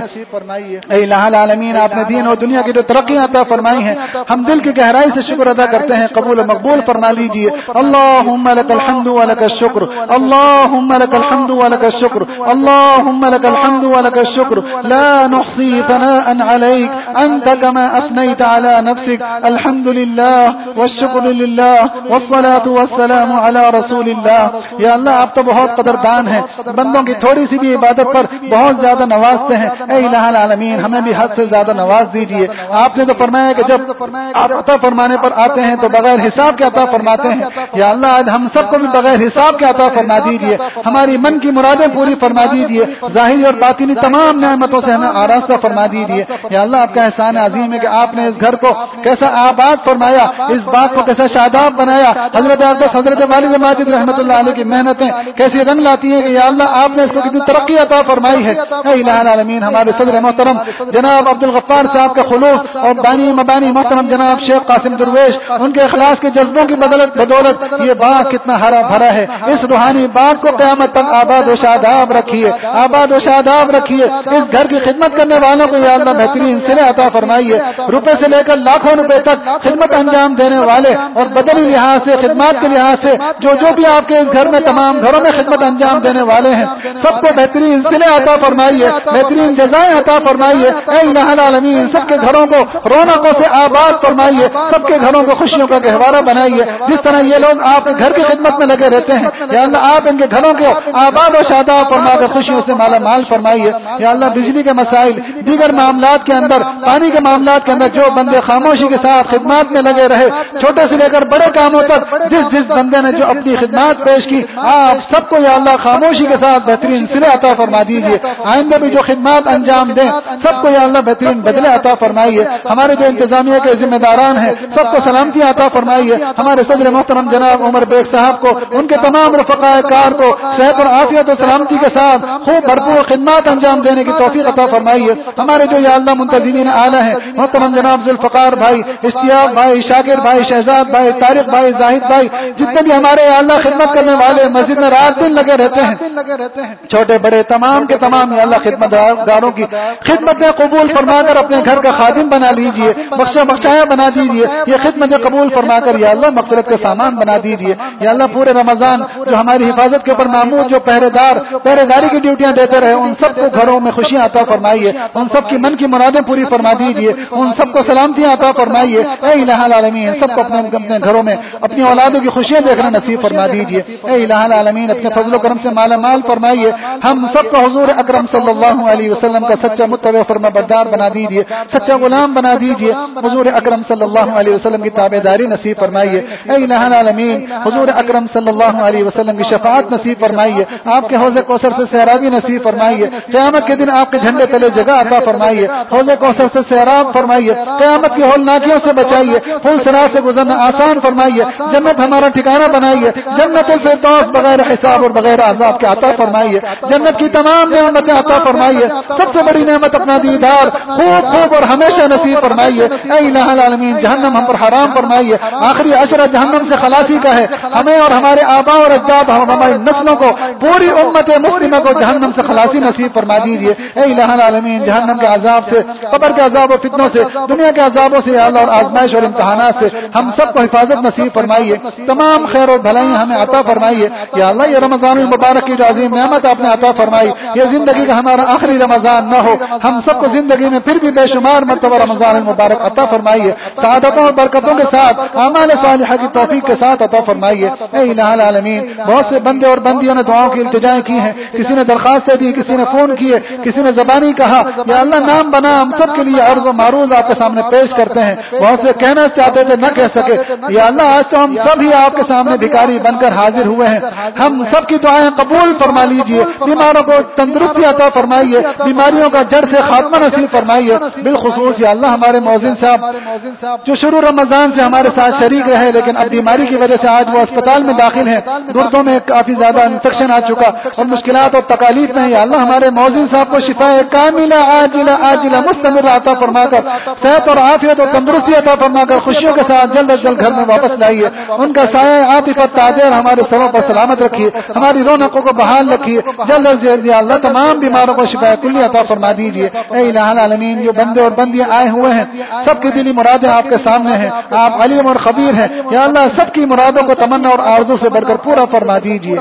اے الہ العالمین آپ نے دین اور دنیا کی جو ترقیاں عطا فرمائی ہیں ہم دل کی گہرائی سے شکر ادا کرتے ہیں، قبول و مقبول فرما لیجیے، اللہم لک الحمد ولک الشکر، اللہم لک الحمد ولک الشکر، اللہم لک الحمد ولک الشکر، لا نحصی ثناء علیک انت کما اثنیت علی نفسک، الحمد للہ والشکر للہ والصلاة والسلام علی رسول اللہ، یا اللہ آپ تو بہت قدردان ہیں، بندوں کی تھوڑی سی بھی عبادت پر بہت زیادہ نوازتے ہیں، اے الہ العالمین ہمیں بھی حد سے زیادہ نواز دیجیے، آپ نے تو فرمایا کہ جب آپ عطا فرمانے پر آتے ہیں تو بغیر حساب کے عطا فرماتے ہیں، یا اللہ آج ہم سب کو بھی بغیر حساب کے عطا فرما دیجیے، ہماری من کی مرادیں پوری فرما دیجیے، ظاہری اور باطنی تمام نعمتوں سے ہمیں آراستہ فرما دیجیے، یا اللہ آپ کا احسان عظیم ہے کہ آپ نے اس گھر کو کیسا آباد فرمایا، اس باغ کو کیسا شاداب بنایا، حضرت عبداللہ حضرت والد ماجد رحمۃ اللہ علیہ کی محنتیں کیسی رنگ لاتی ہیں کہ یا اللہ آپ نے اس کو کتنی ترقی عطا فرمائی ہے، اے الہ العالمین ہمارے صدر محترم جناب عبدالغفار صاحب کا خلوص اور بانی مبانی محترم جناب شیخ قاسم درویش ان کے اخلاص کے جذبوں کی بدولت بدولت یہ باغ کتنا ہرا بھرا ہے، اس روحانی باغ کو قیامت تک آباد و شاداب رکھیے، آباد و شاداب رکھیے، اس گھر کی خدمت کرنے والوں کو یا اللہ بہترین صلح عطا فرمائیے، روپے سے لے کر لاکھوں روپے تک خدمت انجام دینے والے اور بدنی لحاظ سے خدمات کے لحاظ سے جو جو بھی آپ کے اس گھر میں تمام گھروں میں خدمت انجام دینے والے ہیں سب کو بہترین صلح عطا فرمائیے، بہترین جزائیں عطا فرمائیے، اے الہ العالمین سب کے گھروں کو رونقوں سے آباد فرمائیے، سب کے گھروں کو خوشیوں کا گہوارہ بنائیے، جس طرح یہ لوگ آپ کے گھر کی خدمت میں لگے رہتے ہیں یا اللہ آپ ان کے گھروں کو آباد و شاداب فرما کر خوشیوں سے مالا مال فرمائیے، یا اللہ بجلی کے مسائل دیگر معاملات کے اندر پانی کے معاملات کے اندر جو بندے خاموشی کے ساتھ خدمات میں لگے رہے چھوٹے سے لے کر بڑے کاموں تک جس جس بندے نے جو اپنی خدمات پیش کی آپ سب کو یا اللہ خاموشی کے ساتھ بہترین صلح عطا فرما دیجیے، آئندہ بھی جو خدمات انجام دیں سب کو یا اللہ بہترین بدلے عطا فرمائیے، ہمارے جو انتظامیہ کے ذمہ داران ہیں سب کو سلامتی عطا فرمائیے، ہمارے صدر محترم جناب عمر بیگ صاحب کو ان کے تمام رفقائے کار کو صحت اور عافیت و سلامتی کے ساتھ خوب بھرپور خدمات انجام دینے کی توفیق عطا فرمائیے، ہمارے جو یا اللہ منتظمین اعلیٰ ہیں محترم جناب ذوالفقار بھائی، اشتیاق بھائی، شاکر بھائی، شہزاد بھائی، طارق بھائی، زاہد بھائی، جتنے بھی ہمارے یا اللہ خدمت کرنے والے مسجد میں رات دن لگے رہتے ہیں چھوٹے بڑے تمام کے تمام یا اللہ خدمت داروں کی خدمتیں قبول فرما کر اپنے گھر کا خادم بنا لیجیے، بخشا بخشایا بنا دیجیے، یہ خدمتیں قبول فرما کر یا اللہ مغفرت کا سامان بنا دیجیے، یا اللہ پورے رمضان جو ہماری حفاظت کے اوپر معمور جو پہرے دار پہرے داری کی ڈیوٹیاں دیتے رہے ان سب کو گھروں میں خوشیاں عطا فرمائیے، ان سب کی من کی مرادیں پوری فرما دیجیے، ان سب کو سلامتیاں عطا فرمائیے، اے الہ العالمین سب کو اپنے اپنے گھروں میں اپنی اولادوں کی خوشیاں دیکھنا نصیب فرما دیجیے، اے الہ العالمین اپنے فضل و کرم سے مالا مال فرمائیے. ہم سب کو حضور اکرم صلی اللہ علیہ وسلم کا سچا متبع فرما بردار بنا دیجیے, سچا غلام بنا دیجیے. حضور اکرم صلی اللہ علیہ وسلم کی تابعداری نصیب فرمائیے. اے الہ العالمین, حضور اکرم صلی اللہ علیہ وسلم کی شفاعت نصیب فرمائیے. آپ کے حوض کوثر سے سیرابی نصیب فرمائیے. قیامت کے دن آپ کے جھنڈے تلے جگہ عطا فرمائیے. حوض کوثر سے سیراب فرمائیے. قیامت کی ہولناکیوں سے بچائیے. پل صراط سے گزرنا آسان فرمائیے. جنت ہمارا ٹھکانہ بنائیے. جنت الفردوس بغیر حساب اور بغیر عذاب کے عطا فرمائیے. جنت کی تمام نعمتیں عطا فرمائیے. سب سے بڑی نعمت اپنا دیدار خوب خوب اور ہمیشہ نصیب فرمائیے. اے الہ العالمین, جہنم ہم پر حرام فرمائیے. آخری عشرہ جہنم سے خلاصی کا ہے. ہمیں اور ہمارے آباء اور اجداد اور ہماری نسلوں کو, پوری امت مسلمہ کو جہنم سے خلاصی نصیب فرما دیجیے. اے الہ العالمین, جہنم کے عذاب سے, قبر کے عذاب و فتنوں سے, دنیا کے عذابوں سے یا اللہ اور آزمائش اور امتحانات سے ہم سب کو حفاظت نصیب فرمائیے. تمام خیر اور بھلائیاں ہمیں عطا فرمائیے. یا اللہ, یہ رمضان المبارک کی جو عظیم نعمت آپ نے عطا فرمائی, یہ زندگی کا ہمارا آخری رمضان نہ ہو. ہم سب کو زندگی میں پھر بھی بے شمار مرتبہ رمضان المبارک عطا فرمائیے. سعادتوں اور برکتوں کے ساتھ, اعمال صالحہ کی توفیق کے ساتھ عطا فرمائیے. اے الہ العالمین, بہت سے بندے اور بندیوں نے دعاؤں کی التجائیں کی ہیں. کسی نے درخواستیں دی, کسی نے فون کیے, کسی نے زبانی کہا. یا اللہ, نام بنا ہم سب کے لیے عرض و معروض آپ کے سامنے پیش کرتے ہیں. بہت سے کہنا چاہتے تھے, نہ کہہ سکے. یا اللہ, آج تو ہم سب ہی آپ کے سامنے بھکاری بن کر حاضر ہوئے ہیں. ہم سب کی دعائیں قبول فرما لیجیے. بیماروں کو تندرستی عطا فرمائیے. بیماریوں کا جڑ سے خاتمہ نصیب فرمائیے. بالخصوص یا اللہ ہمارے مؤذن صاحب جو شروع رمضان سے ہمارے ساتھ شریک رہے, لیکن اب بیماری کی وجہ سے آج وہ اسپتال میں داخل ہیں. گردوں میں کافی زیادہ انفیکشن آ چکا اور مشکلات اور تکالیف میں. یا اللہ ہمارے مؤذن صاحب کو شفا کاملہ عاجلہ عاجلہ مستمر عطا فرما کر, صحت اور عافیت اور تندرستی عطا فرما کر خوشیوں کے ساتھ جلد از جلد گھر میں واپس لائیے. ان کا سایہ عاطفت تاجر ہمارے سروں پر سلامت رکھیے. ہماری رونقوں کو بحال رکھیے. جلد از جلد یا اللہ تمام بیماروں کو شفا کلی عطا فرما دیجیے. اے الہ العالمین, جو بندے اور بندیاں آئے ہوئے ہیں, سب کی دلی مرادیں آپ کے سامنے ہیں. آپ علیم اور خبیر ہیں. یا اللہ, سب کی مرادوں کو تمنا اور آرزو سے بڑھ کر پورا فرما دیجیے.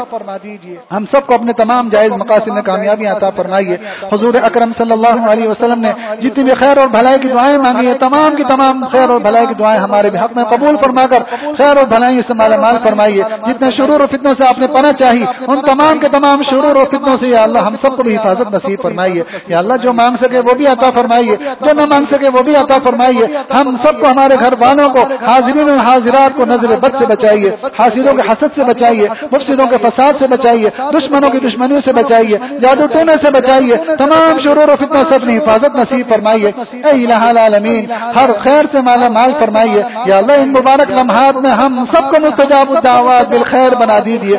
ہم سب کو اپنے تمام جائز مقاصد میں کامیابی عطا فرمائیے. حضور اکرم صلی اللہ علیہ وسلم نے جتنی بھی خیر اور بھلائی کی دعائیں مانگی ہیں, تمام کی تمام خیر اور بھلائی کی دعائیں ہمارے بھی حق میں قبول فرما کر خیر اور بھلائی سے مالا مال فرمائیے. جتنے شرور و فتنوں سے آپ نے پناہ چاہی, ان تمام کے تمام شرور و فتنوں سے یا اللہ ہم سب کو بھی حفاظت نصیب فرمائیے. یا اللہ, جو مانگ سکے وہ بھی عطا فرمائیے, جو نہ مانگ سکے وہ بھی عطا فرمائیے. ہم سب کو, ہمارے گھر والوں کو, حاضرین اور حاضرات کو نظر بد سے بچائیے, حاسدوں کے حسد سے بچائیے, مفسدوں کے فساد سے بچائیے, دشمنوں کی دشمنیوں سے بچائیے, جادو ٹونے سے بچائیے. تمام شرور و فتنہ سے اپنی حفاظت نصیب فرمائیے. اے الہ العالمین, ہر خیر سے مالا مال فرمائیے. یا اللہ, ان مبارک لمحات میں ہم سب کو مستجاب الدعوات بالخیر بنا دیجیے.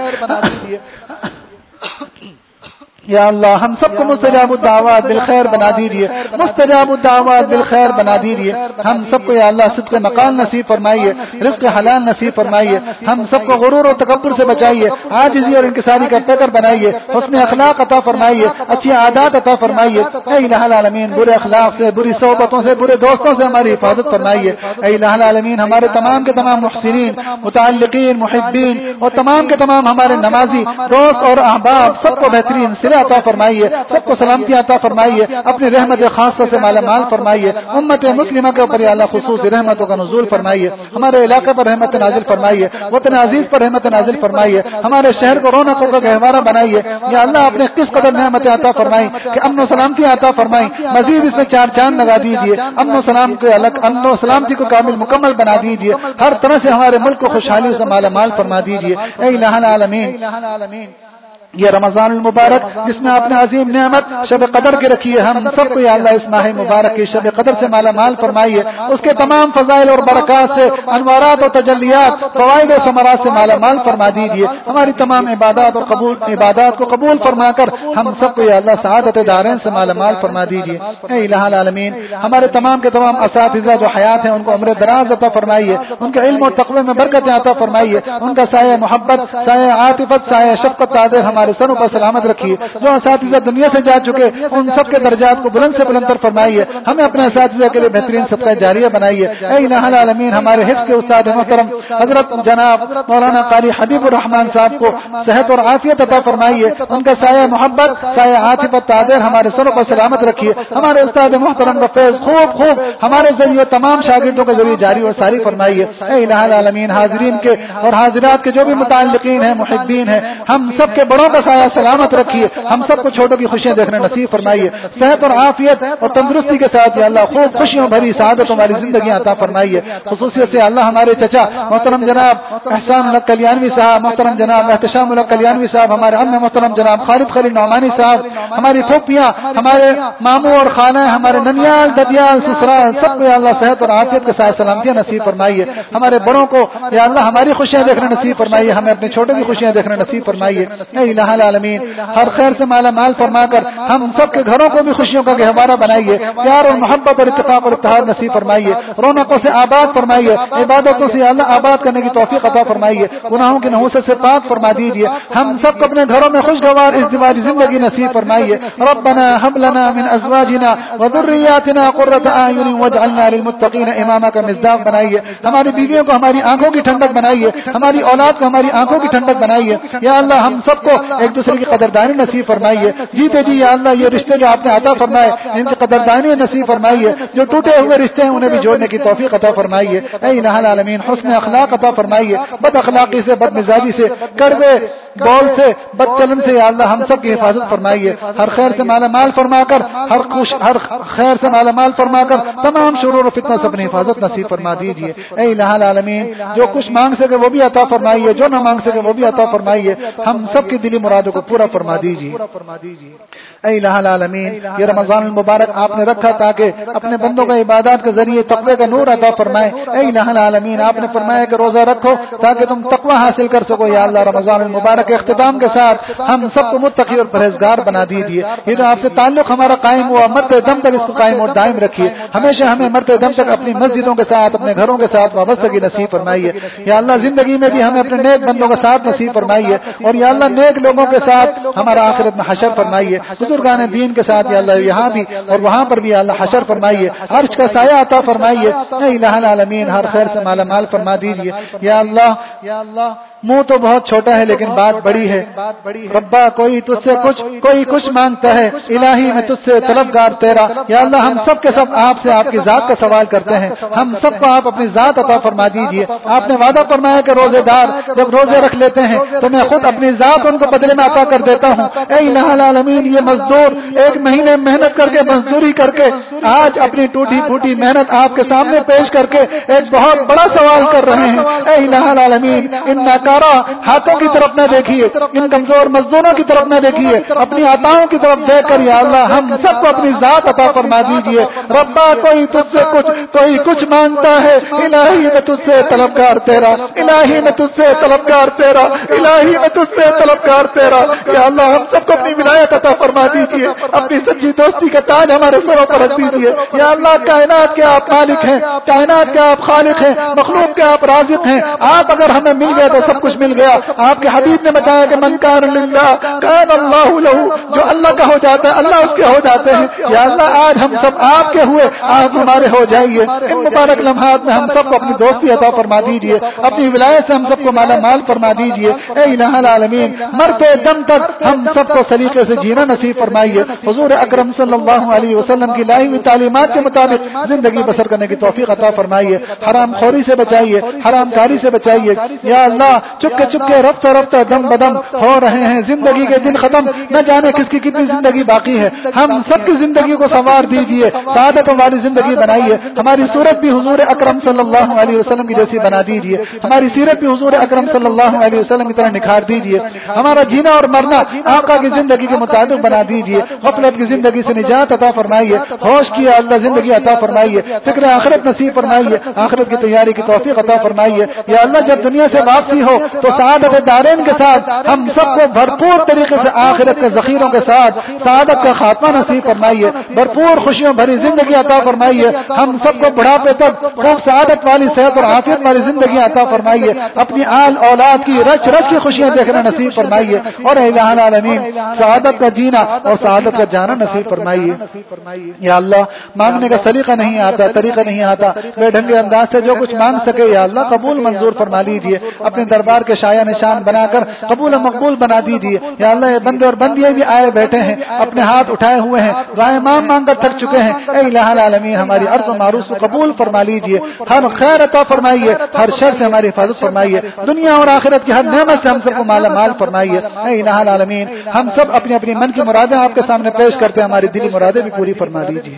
یا اللہ, ہم سب کو مستجاب الدعوات بالخیر بنا دیجیے. مستجاب الدعوات بالخیر بنا دیجیے. ہم سب کو یا اللہ صدق مقام نصیب فرمائیے, رزق حلال نصیب فرمائیے. ہم سب کو غرور و تکبر سے بچائیے, عاجزی اور انکساری کا پیکر بنائیے. حسن اخلاق عطا فرمائیے, اچھی عادات عطا فرمائیے. اے الہ العالمین, برے اخلاق سے, بری صحبتوں سے, برے دوستوں سے ہماری حفاظت فرمائیے. اے الہ العالمین, ہمارے تمام کے تمام محسنین, متعلقین, محبین اور تمام کے تمام ہمارے نمازی دوست اور احباب سب کو بہترین عطا فرمائیے. سب کو سلامتی عطا فرمائیے. اپنی رحمت خاصہ سے مالا مال فرمائیے. امت مسلمہ کے اوپر اللہ خصوصی رحمتوں کا نزول فرمائیے. ہمارے علاقے پر رحمت نازل فرمائیے. وطن عزیز پر رحمت نازل فرمائیے. ہمارے شہر کو رونقوں کا گہوارہ بنائیے. یا اللہ, اپنے کس قدر نعمت عطا فرمائی کہ امن و سلامتی عطا فرمائی. مزید اس میں چار چاند لگا دیجیے. امن و سلام کے الگ امن و سلامتی کو کامل مکمل بنا دیجیے. ہر طرح سے ہمارے ملک کو خوشحالی سے مالا مال فرما دیجیے. اے الہ العالمین, یہ رمضان المبارک جس میں آپ نے عظیم نعمت شب قدر کے رکھی ہے, ہم سب کو یا اللہ اس ماہ مبارک کی شب قدر سے مالا مال فرمائیے. اس کے تمام فضائل اور برکات سے, انوارات اور تجلیات, فوائد و ثمرات سے مالا مال فرما دیجیے. ہماری تمام عبادات اور قبول عبادات کو قبول فرما کر ہم سب کو یا اللہ سعادت دارین سے مالا مال فرما دیجیے. اے الہ العالمین, ہمارے تمام کے تمام اساتذہ جو حیات ہیں ان کو عمر دراز عطا فرمائیے. ان کے علم اور تقوی میں برکتیں عطا فرمائیے. ان کا سایہ محبت, سایہ عاطفت, سایہ شفقت تاجر ہمارے سروں پر سلامت رکھیے، جو اساتذہ دنیا سے جا چکے ان سب کے درجات کو بلند سے بلند تر فرمائیے، ہمیں اپنے اساتذہ کے لیے بہترین صدقہ جاریہ بنائیے۔ اے الہ العالمین ہمارے حفظ کے استاد محترم حضرت جناب مولانا قاری حبیب الرحمان صاحب کو صحت اور عافیت عطا فرمائیے، ان کا سایہ محبت سایہ عاطفت تاجر ہمارے سروں پر سلامت رکھیے، ہمارے استاد محترم کا فیض خوب خوب ہمارے ذریعے تمام شاگردوں کے ذریعے جاری اور ساری فرمائیے۔ اے الہ العالمین حاضرین کے اور حاضرات کے جو بھی متعلقین ہیں محبین ہیں ہم سب کے بڑوں کا سایہ سلامت رکھیے، ہم سب کو چھوٹوں کی خوشیاں دیکھنا نصیب فرمائیے، صحت اور عافیت اور تندرستی کے ساتھ یا اللہ خوب خوشیوں بھری سعادتوں والی زندگیاں عطا فرمائیے۔ خصوصیت سے اللہ ہمارے چچا محترم جناب احسان اللہ کلیانوی صاحب، محترم جناب احتشام اللہ کلیانوی صاحب، ہمارے ام محترم جناب خالد خلیل نعمانی صاحب، ہماری پھوپھیاں، ہمارے ماموں اور خالہ، ہمارے ننیال ددیال سسرال، سب کو یا اللہ صحت اور عافیت کے ساتھ سلامتیاں نصیب فرمائیے۔ ہمارے بڑوں کو یا اللہ ہماری خوشیاں دیکھنا نصیب فرمائیے، ہمیں اپنے چھوٹوں کی خوشیاں دیکھنا نصیب فرمائیے۔ اے الہ العالمین ہر خیر سے مالا مال فرما کر ہم سب کے گھروں کو بھی خوشیوں کا گہوارہ بنائیے، پیار اور محبت اور اتفاق اور اتحاد نصیب فرمائیے، رونقوں سے آباد فرمائیے، عبادتوں سے اللہ آباد کرنے کی توفیق عطا فرمائیے، گناہوں کی نحوست سے پاک فرما دیجیے، ہم سب کو اپنے گھروں میں خوشگوار ازدواجی زندگی نصیب فرمائیے۔ ربنا هب لنا من ازواجنا وذرياتنا قرة اعين واجعلنا للمتقين اماما کا مصداق بنائیے، ہماری بیویوں کو ہماری آنکھوں کی ٹھنڈک بنائیے، ہماری اولاد کو ہماری آنکھوں کی ٹھنڈک بنائیے، یا اللہ ہم سب کو ایک دوسرے کی قدردانی نصیب فرمائیے، جیتے جی یا اللہ یہ رشتے جو آپ نے عطا فرمائے ان کی قدردانی نصیب فرمائیے، جو ٹوٹے ہوئے رشتے ہیں انہیں بھی جوڑنے کی توفیق عطا فرمائیے۔ اے الہ العالمین حسن اخلاق عطا فرمائیے، بد اخلاقی سے بد مزاجی سے کڑوے بول سے بد چلن سے یا اللہ ہم سب کی حفاظت فرمائیے، ہر خیر سے مالا مال فرما کر ہر خوش ہر خیر سے مالا مال فرما کر تمام شرور و فتنوں سے اپنی حفاظت نصیب فرما دیجیے۔ اے الہ العالمین جو کچھ مانگ سکے وہ بھی عطا فرمائیے، جو نہ مانگ سکے وہ بھی عطا فرمائیے، ہم سب کی دلی مرادوں کو پورا فرما دیجیے۔ اے الہ العالمین یہ رمضان المبارک آپ نے رکھا تاکہ اپنے بندوں کا عبادات کے ذریعے تقوی کا نور عطا فرمائے۔ اے الہ العالمین آپ نے فرمایا کہ روزہ رکھو تاکہ تم تقوی حاصل کر سکو، یا اللہ رمضان المبارک کے اختتام کے ساتھ ہم سب کو متقی اور پرہیزگار بنا دیجیے۔ یہ جو آپ سے تعلق ہمارا قائم ہوا مرتے دم تک اس کو قائم اور دائم رکھیے، ہمیشہ ہمیں مرتے دم تک اپنی مسجدوں کے ساتھ اپنے گھروں کے ساتھ وابستگی نصیب فرمائیے، یا اللہ زندگی میں بھی ہمیں اپنے نیک بندوں کا ساتھ نصیب فرمائیے، اور یا اللہ نیک لوگوں کے ساتھ ہمارا آخرت میں حشر فرمائیے، بزرگان دین کے ساتھ یا اللہ یہاں بھی اور وہاں پر بھی یا اللہ حشر فرمائیے، عرش کا سایہ عطا فرمائیے۔ اے الہ العالمین ہر خیر سے مالا مال فرما دیجیے، یا اللہ یا اللہ منہ تو بہت چھوٹا ہے لیکن بات بڑی ہے، ربا کوئی تجھ سے کچھ کوئی کچھ مانگتا ہے، الہی میں تجھ سے طلبگار تیرا، یا اللہ ہم سب کے سب آپ سے آپ کی ذات کا سوال کرتے ہیں، ہم سب کو آپ اپنی ذات عطا فرما دیجیے۔ آپ نے وعدہ فرمایا کہ روزے دار جب روزے رکھ لیتے ہیں تو میں خود اپنی ذات ان کو بدلے میں عطا کر دیتا ہوں۔ اے الہ العالمین یہ مزدور ایک مہینے محنت کر کے مزدوری کر کے آج اپنی ٹوٹی پھوٹی محنت آپ کے سامنے پیش کر کے ایک بہت بڑا سوال کر رہے ہیں۔ اے الہ العالمین ان ناکارہ ہاتھوں کی طرف نہ دیکھیے، ان کمزور مزدوروں کی طرف نہ دیکھیے، اپنی عطاؤں کی طرف دیکھ کر یا اللہ ہم سب کو اپنی ذات عطا فرما دیجیے۔ ربا کوئی تجھ سے کچھ کوئی کچھ مانگتا ہے، الہی میں تجھ سے طلبگار تیرا، الہی میں تجھ سے طلبگار تیرا، الہی میں تجھ سے طلبگار تیرا، یا اللہ ہم سب کو اپنی ولایت عطا فرما دیجیے، اپنی سچی دوستی کا تاج ہمارے سروں پر رکھ دیجیے۔ یا اللہ کائنات کے آپ مالک ہیں، کائنات کے آپ خالق ہیں، مخلوق کے آپ رازق ہیں، آپ اگر ہمیں مل گئے تو سب کچھ مل گیا۔ آپ کے حبیب نے بتایا کہ من کان للہ کان اللہ لہ، جو اللہ کا ہو جاتا ہے اللہ اس کے ہو جاتے ہیں۔ یا اللہ آج ہم سب آپ کے ہوئے آپ ہمارے ہو جائیے، ان مبارک لمحات میں ہم سب کو اپنی دوستی عطا فرما دیجیے، اپنی ولایت سے ہم سب کو مالا مال فرما دیجیے۔ اے الہ العالمین مرتے دم تک ہم سب کو سلیقے سے جینا نصیب فرمائیے، حضور اکرم صلی اللہ علیہ وسلم کی لائی ہوئی تعلیمات کے مطابق زندگی بسر کرنے کی توفیق عطا فرمائیے، حرام خوری سے بچائیے، حرام کاری سے بچائیے۔ یا اللہ چپکے چپکے رفتہ رفتہ دم بدم ہو رہے ہیں، زندگی کے دن ختم، نہ جانے کس کی کتنی زندگی باقی ہے، ہم سب کی زندگی کو سنوار دیجیے، سعادتوں والی زندگی بنائیے، ہماری صورت بھی حضور اکرم صلی اللہ علیہ وسلم کی جیسی بنا دیجیے، ہماری سیرت بھی حضور اکرم صلی اللہ علیہ وسلم کی طرح نکھار دیجیے، ہمارا جینا اور مرنا آقا کی زندگی کے مطابق بنا دیجیے، غفلت کی زندگی سے نجات عطا فرمائیے، ہوش کی اللہ زندگی عطا فرمائیے، فکر آخرت نصیب فرمائیے، آخرت کی تیاری کی توفیق عطا فرمائیے۔ یا اللہ جب دنیا سے واپسی ہو تو سعادت دارین کے ساتھ ہم سب کو بھرپور طریقے سے آخرت کے ذخیروں کے ساتھ سعادت کا خاتمہ نصیب فرمائیے، بھرپور خوشیوں بھری زندگی عطا فرمائیے، ہم سب کو بڑھاپے تک خوب سعادت والی صحت اور عافیت والی زندگی عطا فرمائیے، اپنی آل اولاد کی رچ رچ کی خوشیاں دیکھنا نصیب فرمائیے، اور اے الہ العالمین سعادت کا جینا اور سعادت کا جانا نصیب فرمائیے۔ یا اللہ مانگنے کا سلیقہ نہیں آتا، طریقہ نہیں آتا، بے ڈھنگے انداز سے جو کچھ مانگ سکے یا اللہ قبول منظور فرما لیجیے، اپنے دربار کے شایع نشان بنا کر قبول و مقبول بنا دیجیے۔ یا اللہ یہ بندے اور بندیاں بھی آئے بیٹھے ہیں، اپنے ہاتھ اٹھائے ہوئے ہیں، دعائیں مانگ مانگ کر تھک چکے ہیں، اے الہ العالمین ہماری عرض و معروض کو قبول فرما لیجیے، ہر خیر عطا فرمائیے، ہر شر سے ہماری حفاظت فرمائیے، دنیا اور آخرت کی ہر نعمت سے ہم سب کو مالا مال فرمائیے۔ اے الہ العالمین ہم سب اپنی اپنی من کی مرادیں آپ کے سامنے پیش کرتے ہیں، ہماری دلی مرادیں بھی پوری فرما دیجیے۔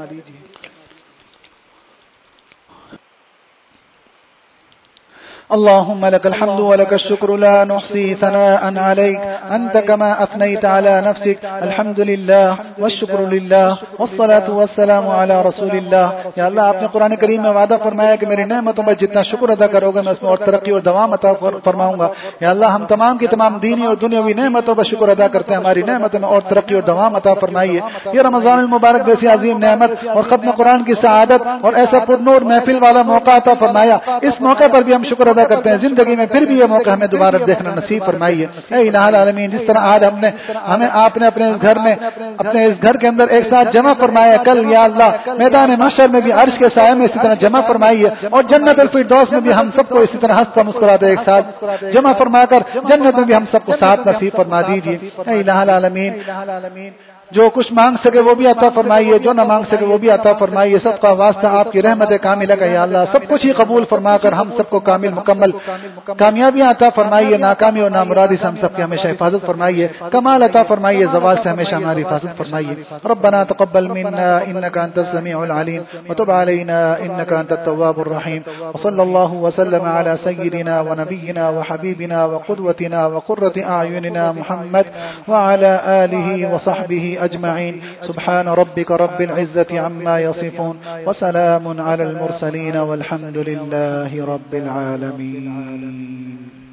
اللهم لك الحمد ولك الشكر لا نحصي ثناء عليك أنت كما أثنيت على نفسك، الحمد لله والشكر لله والصلاة والسلام على رسول الله۔ یا اللہ آپ نے قرآن کریم میں وعدہ فرمایا کہ میری نعمتوں میں جتنا شکر ادا کرو گے میں اس میں اور ترقی اور دوام عطا فرماؤں گا۔ یا اللہ ہم تمام کی تمام دینی اور دنیاوی نعمتوں پر شکر ادا کرتے ہیں، ہماری نعمتوں میں اور ترقی اور دوام عطا فرمائیے۔ یہ رمضان المبارک جیسی عظیم نعمت اور ختم قرآن کی سعادت اور ایسا پرنور محفل والا موقع عطا فرمایا، اس موقع پر بھی ہم شکر ادا کرتے ہیں، زندگی میں پھر بھی یہ موقع ہمیں دوبارہ دیکھنا نصیب فرمائیے۔ اے الہ العالمین جس طرح آج ہم نے ہمیں آپ نے اپنے اس گھر میں اپنے اس گھر کے اندر ایک ساتھ جمع فرمایا، کل یا اللہ میدان محشر میں بھی عرش کے سائے میں اسی طرح جمع فرمائیے، اور جنت الفردوس میں بھی ہم سب کو اسی طرح ہنستا مسکراتے ایک ساتھ جمع فرما کر جنت میں بھی ہم سب کو ساتھ نصیب فرما دیجیے۔ اے الہ العالمین جو کچھ مانگ سکے وہ بھی عطا فرمائیے، جو نہ مانگ سکے وہ بھی عطا فرمائیے، سب کا واسطہ آپ کی رحمت کاملہ کا یا اللہ سب کچھ ہی قبول فرما کر ہم سب کو کامل مکمل کامیابیاں عطا فرمائیے، ناکامی اور نامرادی سے ہم سب کی ہمیشہ حفاظت فرمائیے، کمال عطا فرمائیے، زوال سے ہمیشہ ہماری حفاظت فرمائیے۔ ربنا تقبل منا انك انت السميع العليم وتب علينا انك انت التواب الرحيم، وصلى الله وسلم على سيدنا ونبينا وحبيبنا وقدوتنا وقرة اعيننا محمد وعلى اله وصحبه أجمعين، سبحان ربك رب العزة عما يصفون وسلام على المرسلين والحمد لله رب العالمين۔